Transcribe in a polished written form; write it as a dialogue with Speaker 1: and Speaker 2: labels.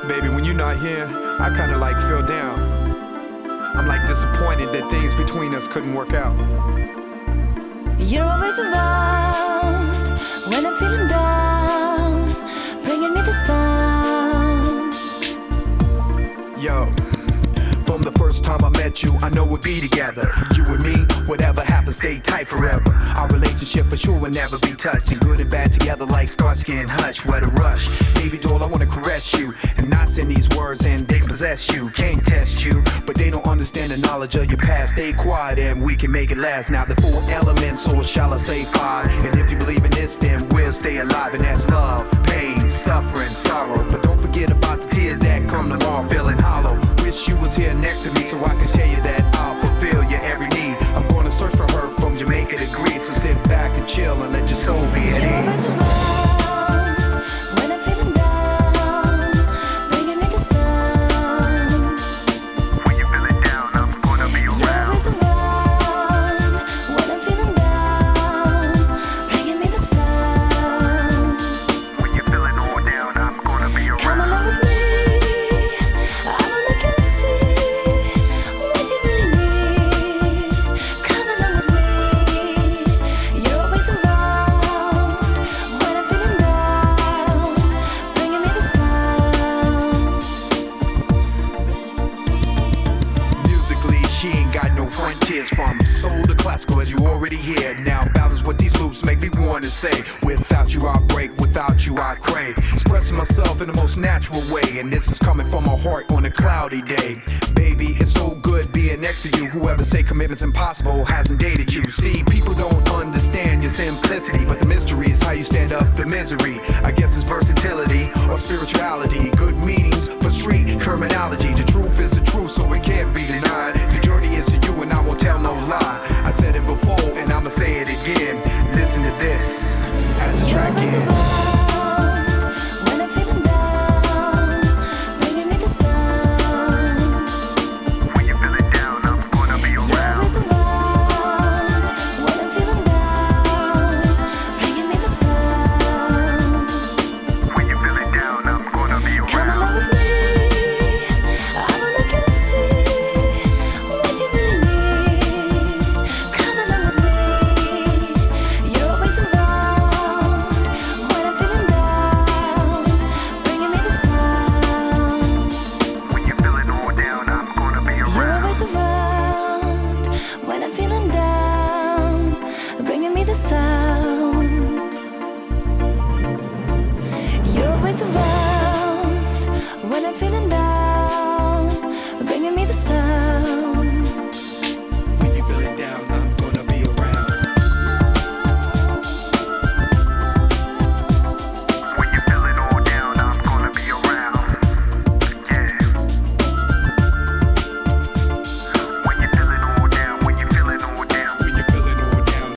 Speaker 1: Baby, when you're not here, I kinda like feel down. I'm like disappointed that things between us couldn't work out.
Speaker 2: You're always around when I'm feeling down, bringing me the sound.
Speaker 1: Yo, from the first time I met you, I know we'll be together. You and me, whatever happens, stay tight forever. Our relationship for sure will never be touched. And good and bad together like Starsky and Hutch. What a rush. Baby doll, I wanna caress you and not send these words and they can possess you. Can't test you, but they don't understand the knowledge of your past. Stay quiet and we can make it last. Now the four elements, or shall I say five? And if you believe in this, then we'll stay alive. And that's love, pain, suffering, sorrow. But don't forget about the tears that come tomorrow, feeling hollow. Wish you was here next to me so I could tell you that I'll fulfill your every need. I'm gonna search for her from Jamaica to Greece. So sit back and chill and let your soul be at ease.
Speaker 2: When I'm feeling down, bringing me the sound.
Speaker 1: When you're feeling down, I'm gonna be
Speaker 2: You're always around when I'm feeling down, bringing me the sound.
Speaker 1: When you're feeling all down, I'm gonna be around.
Speaker 2: Come along with me, I will make you see what you really need. Come along with me, you're always around when I'm feeling down, bringing me the sound.
Speaker 1: Musically, she ain't got no frontiers. From soul to classical, as you already hear. Now balance what these loops make me want to say. Without you I break, without you I crave. Expressing myself in the most natural way. And this is coming from my heart on a cloudy day. Baby, it's so good being next to you. Whoever say commitment's impossible hasn't dated you. See, people don't understand your simplicity, but the mystery is how you stand up the misery. I guess it's versatility or spirituality. Good meanings for street terminology.